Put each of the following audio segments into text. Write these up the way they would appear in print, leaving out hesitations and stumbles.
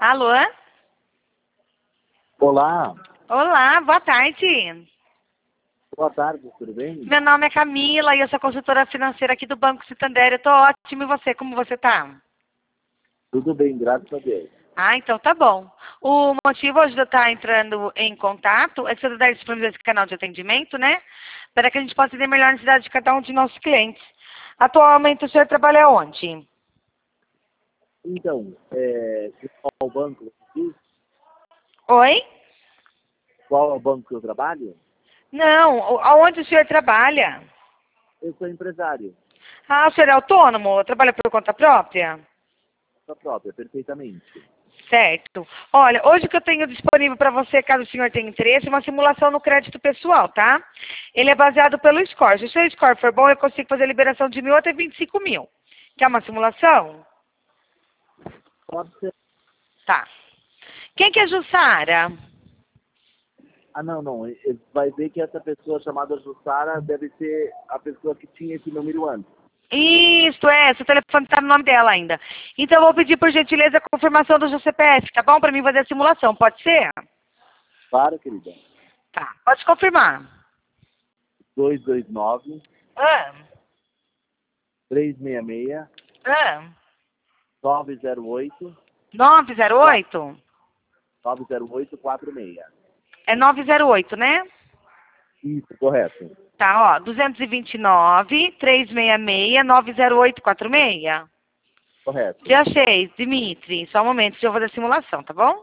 Alô? Olá, Olá, boa tarde. boa tarde, tudo bem? Meu nome é Camila e eu sou consultora financeira aqui do Banco Santander. Eu tô ótima e você, como você tá? Tudo bem, graças a Deus. Ah, então tá bom. O motivo hoje de eu estar entrando em contato é que você está disponível esse canal de atendimento, né? Para que a gente possa entender melhor a necessidade de cada um de nossos clientes. Atualmente o senhor trabalha onde? Então, qual banco você diz? Oi? Qual é o banco que eu trabalho? Não, aonde o senhor trabalha? Eu sou empresário, Ah, o senhor é autônomo? Trabalha por conta própria? sua própria, perfeitamente. Certo. Olha, hoje o que eu tenho disponível para você, caso o senhor tenha interesse, é uma simulação no crédito pessoal, tá? Ele é baseado pelo score. Se o seu score for bom, eu consigo fazer a liberação de 1.000 até 25 mil. Quer uma simulação? Pode ser. Tá. Quem que é Jussara? Ah, não. Vai ver que essa pessoa chamada Jussara deve ser a pessoa que tinha esse número antes. Isso, seu telefone está no nome dela ainda. Então eu vou pedir, por gentileza, a confirmação do seu CPF, tá bom? Para mim fazer a simulação, pode ser? Claro, querida. Tá. Pode confirmar. 229 Ah, 366 ah. 908 908? 90846. É 908, né? Isso, correto. Tá, ó, 229-366-90846. Correto. Já achei, Dimitri. Só um momento, deixa eu fazer a simulação, tá bom?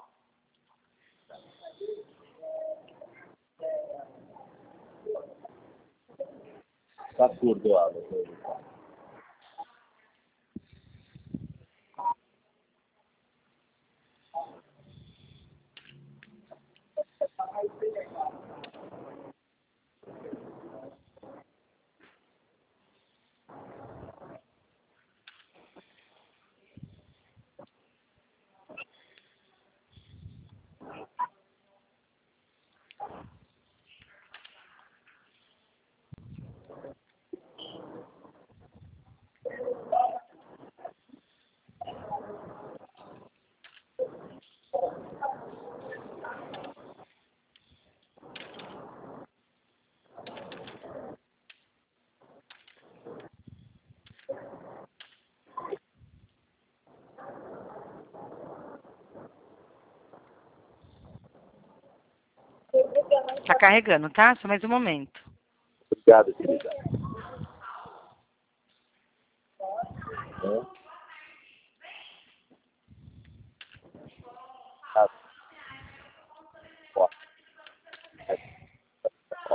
Tá surdo, Alan. Tá carregando, tá? Só mais um momento. Obrigado, querida. Tá, ó, ó.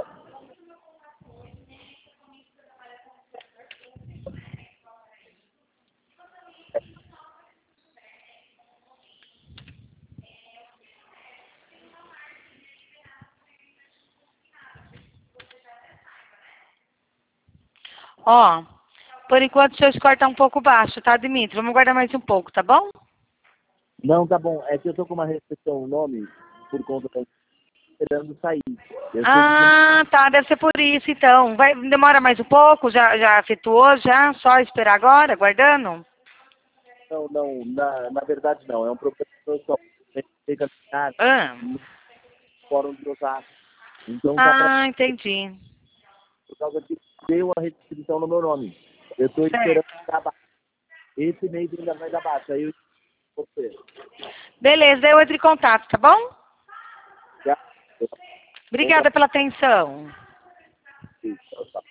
Ó, por enquanto o seu score tá um pouco baixo, tá, Dimitri? Vamos guardar mais um pouco, tá bom? Não, tá bom. É que eu tô com uma restrição no nome por conta da esperando sair. Eu sei que Ah, tá, deve ser por isso, então. Vai, demora mais um pouco? Já efetuou, já? Só esperar agora, guardando? não, na verdade não. É um problema pessoal. Tem que caminhar Ah, no fórum de Osasco. Então tá pra, ah, entendi. por causa que deu a restrição no meu nome. Eu tô esperando Certo. dar baixa. Esse mês ainda vai dar baixa. Aí eu você. Beleza, eu entro em contato, tá bom? Já? Bom Obrigada pela atenção. trabalho.